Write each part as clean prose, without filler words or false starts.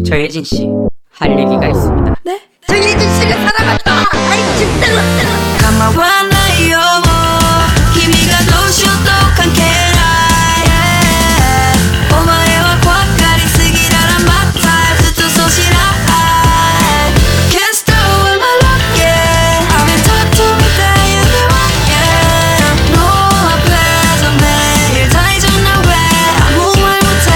저 예진 씨, 할 얘기가 있습니다. 네? 저 예진 씨가 사랑한다. 아이 진짜. 가마와 나요 뭐君がどうしようと関係ないお前は怖がりすぎだなまたずっとそうしない Can't stop with my luck yeah I'm in top to me that you be one yeah 너 앞에서 매일 다 잊었나 왜 아무 말 못해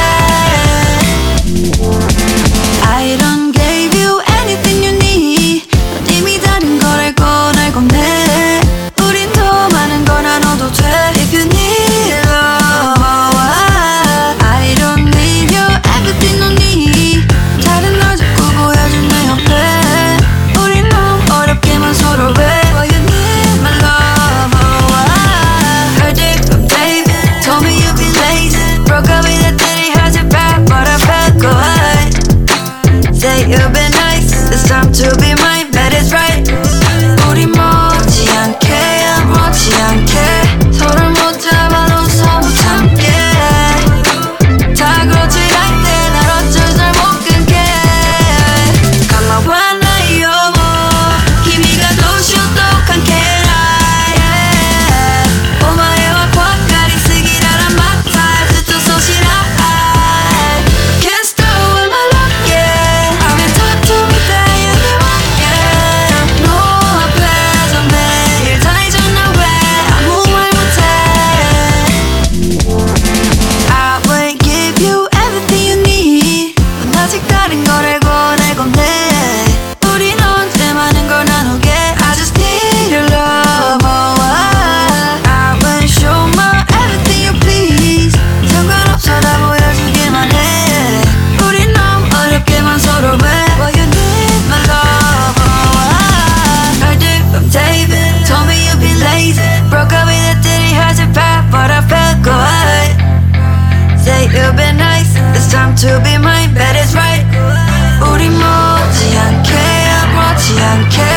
I don't give you anything you need 넌 이미 다른 걸 알고 날 겁내 우린 더 많은 걸 나눠도 돼 If you need love I don't need your everything no need 다른 널 자꾸 보여준 내 옆에 우린 너무 어렵게만 서로 왜 Why you need my love Heard it from David Told me you've been lazy Broke up with that daddy how's it bad but I felt good Say you've been nice It's time to be mine That is right 우리 못지않게 아무렇지 않게 서로를 못 잡아놓아서 못 참게 다 그렇지 할 때 날 어쩔 잘 못 끊게 가마와 나요 뭐君がどうしようと関係ないお前は怖がりすぎだなまたずっとそうしない Can't stop with my luck yeah I'm in top to me that you be one yeah 너 앞에서 매일 다 잊었나 왜 아무 말 못해 I will give you everything you need 넌 아직 다른 걸 알고 날 겁내 우린 언제 많은 걸 나누게 I just need your love I will show my everything you please 상관없어 다 보여주기만 해 우린 너무 어렵게만 서로 왜 Why you need my love Heard it from David Told me you've been lazy Broke up with that daddy how's it bad but I felt good Say you've been nice It's time to be mine That is right 우리 못지않게 아무렇지 않게